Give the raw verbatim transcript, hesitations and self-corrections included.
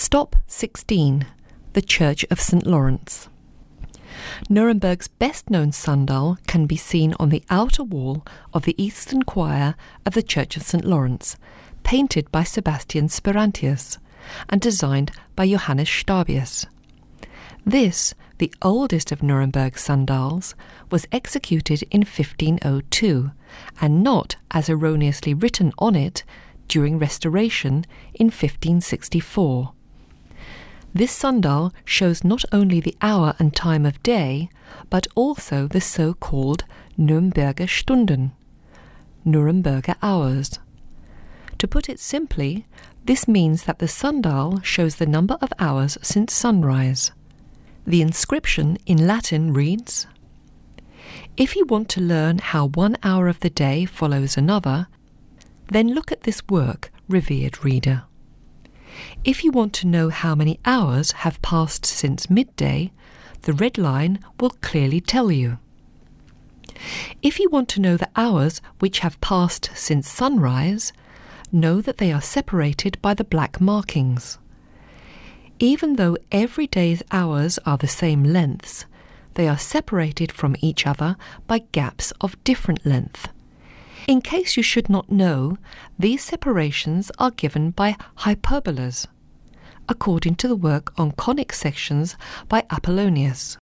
Stop sixteen. The Church of Saint Lawrence. Nuremberg's best-known sundial can be seen on the outer wall of the eastern choir of the Church of Saint Lawrence, painted by Sebastian Sperantius and designed by Johannes Stabius. This, the oldest of Nuremberg's sundials, was executed in fifteen oh two, and not, as erroneously written on it, during Restoration in fifteen sixty-four. This sundial shows not only the hour and time of day, but also the so-called Nürnberger Stunden, Nuremberger hours. To put it simply, this means that the sundial shows the number of hours since sunrise. The inscription in Latin reads, "If you want to learn how one hour of the day follows another, then look at this work, revered reader. If you want to know how many hours have passed since midday, the red line will clearly tell you. If you want to know the hours which have passed since sunrise, know that they are separated by the black markings. Even though every day's hours are the same lengths, they are separated from each other by gaps of different length. In case you should not know, these separations are given by hyperbolas, according to the work on conic sections by Apollonius.